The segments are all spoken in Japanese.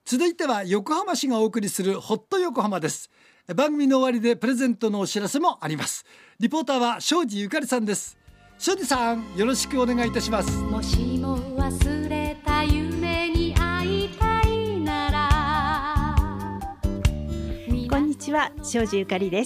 続いては横浜市がお送りするホット横浜です。番組の終わりでプレゼントのお知らせもあります。リポーターは庄司ゆかりさんです。庄司さん、よろしくお願いいたします。 もしも忘れた夢に会いたいなら。 こんにちは、庄司ゆかりです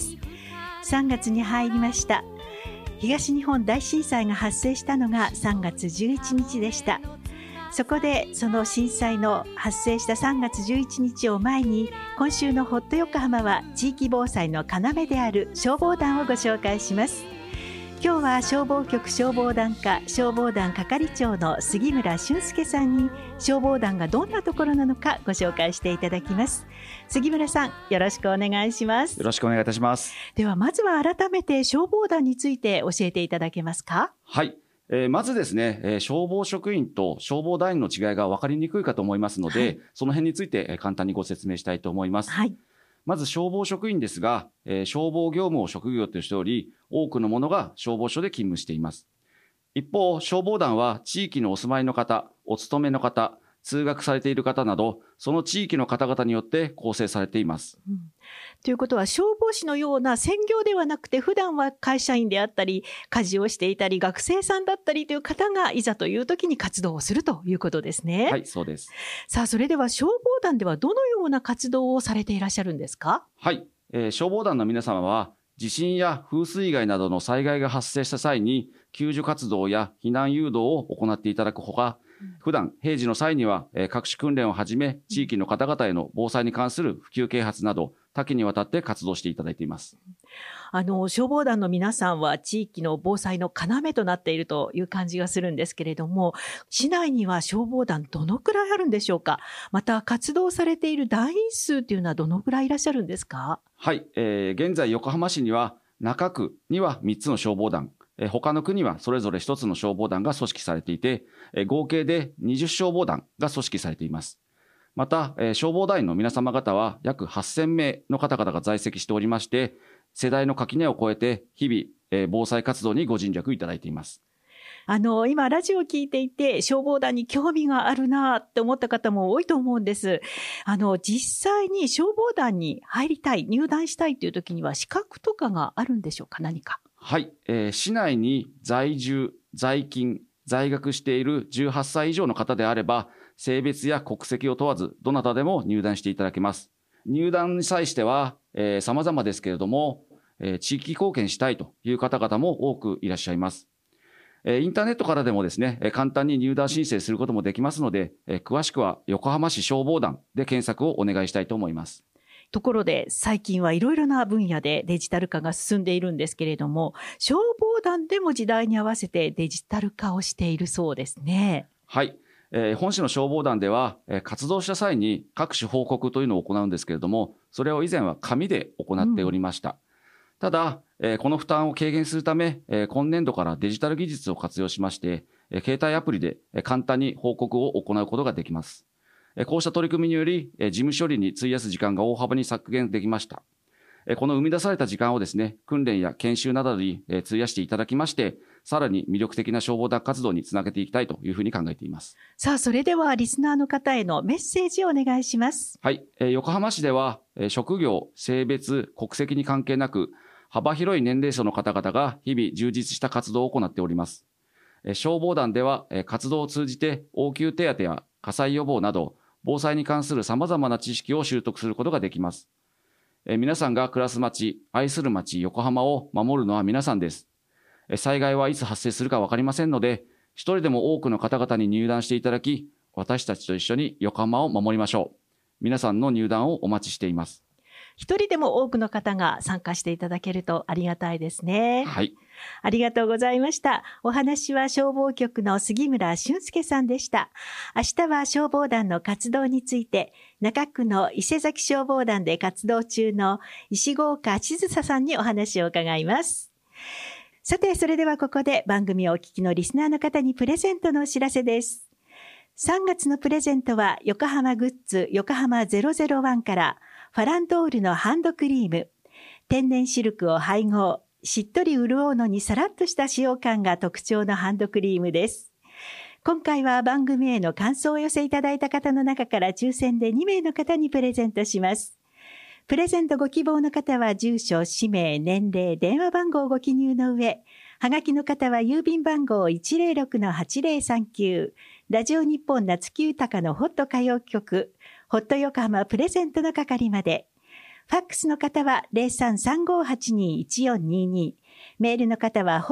。3月に入りました。東日本大震災が発生したのが3月11日でした。そこでその震災の発生した3月11日を前に、今週のホット横浜は地域防災の要である消防団をご紹介します。今日は消防局消防団課消防団係長の杉村俊介さんに消防団がどんなところなのかご紹介していただきます。杉村さん、よろしくお願いします。 よろしくお願いいたします。 ではまずは改めて消防団について教えていただけますか？ はい。まずですね、消防職員と消防団員の違いが分かりにくいかと思いますので、はい、その辺について簡単にご説明したいと思います。 はい。 まず消防職員ですが、消防業務を職業としており、多くの者が消防署で勤務しています。一方、消防団は地域のお住まいの方、お勤めの方、通学されている方など、その地域の方々によって構成されています。 ということは、消防士のような専業ではなくて、普段は会社員であったり、家事をしていたり、学生さんだったりという方が、いざという時に活動をするということですね。 はい、そうです。 さあ、それでは消防団ではどのような活動をされていらっしゃるんですか？ はい、消防団の皆様は、地震や風水害などの災害が発生した際に、救助活動や避難誘導を行っていただくほか、普段平時の際には各種訓練をはじめ、地域の方々への防災に関する普及啓発など多岐にわたって活動していただいています。 消防団の皆さんは地域の防災の要となっているという感じがするんですけれども、市内には消防団どのくらいあるんでしょうか？また活動されている団員数というのはどのくらいいらっしゃるんですか？ はい、現在横浜市には中区には3つの消防団、他の区にはそれぞれ1つの消防団が組織されていて、合計で20消防団が組織されています。また、消防団員の皆様方は約8000名の方々が在籍しておりまして、世代の垣根を越えて日々、防災活動にご尽力いただいています。 今ラジオを聞いていて消防団に興味があるなって思った方も多いと思うんです。実際に消防団に入りたい、入団したいという時には資格とかがあるんでしょうか？何か。 はい、市内に在住、在勤、在学している18歳以上の方であれば、性別や国籍を問わずどなたでも入団していただけます。入団に際しては、様々ですけれども、地域貢献したいという方々も多くいらっしゃいます。インターネットからでもですね、簡単に入団申請することもできますので、詳しくは横浜市消防団で検索をお願いしたいと思います。 ところで最近はいろいろな分野でデジタル化が進んでいるんですけれども、消防団でも時代に合わせてデジタル化をしているそうですね。 はい。本市の消防団では、活動した際に各種報告というのを行うんですけれども、それを以前は紙で行っておりました。ただ、この負担を軽減するため、今年度からデジタル技術を活用しまして、携帯アプリで簡単に報告を行うことができます。こうした取り組みにより、事務処理に費やす時間が大幅に削減できました。この生み出された時間をですね、訓練や研修などに費やしていただきまして、さらに魅力的な消防団活動につなげていきたいというふうに考えています。 さあ、それではリスナーの方へのメッセージをお願いします。 はい、横浜市では、職業、性別、国籍に関係なく、幅広い年齢層の方々が日々充実した活動を行っております。消防団では、活動を通じて応急手当や火災予防など、防災に関する様々な知識を習得することができます。皆さんが暮らす街、愛する街、横浜を守るのは皆さんです。災害はいつ発生するか分かりませんので、一人でも多くの方々に入団していただき、私たちと一緒に横浜を守りましょう。皆さんの入団をお待ちしています。 一人でも多くの方が参加していただけるとありがたいですね。 はい。 ありがとうございました。お話は消防局の杉村俊介さんでした。明日は消防団の活動について、中区の伊勢崎消防団で活動中の石郷岡千鶴さんにお話を伺います。さて、それではここで番組をお聞きのリスナーの方にプレゼントのお知らせです。3月のプレゼントは横浜グッズ横浜001からファランドールのハンドクリーム、天然シルクを配合、しっとり潤うのにさらっとした使用感が特徴のハンドクリームです。 今回は番組への感想を寄せいただいた方の中から抽選で2名の方にプレゼントします。プレゼントご希望の方は住所、氏名、年齢、電話番号をご記入の上、はがきの方は郵便番号 106-8039 ラジオ日本夏木豊のホット歌謡曲ホット横浜プレゼントの係まで。ファックスの方は 0335821422、メールの方は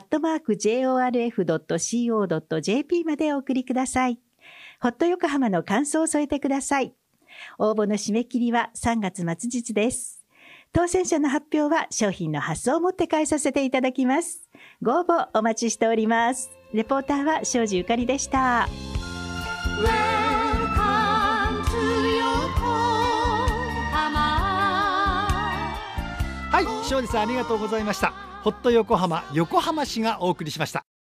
hot@jorf.co.jp までお送りください。ホット横浜の感想を添えてください。応募の締め切りは3月末日です。当選者の発表は商品の発送をもって返させていただきます。ご応募お待ちしております。レポーターは庄司ゆかりでした。 はい、庄司さんありがとうございました。ホット横浜、横浜市がお送りしました。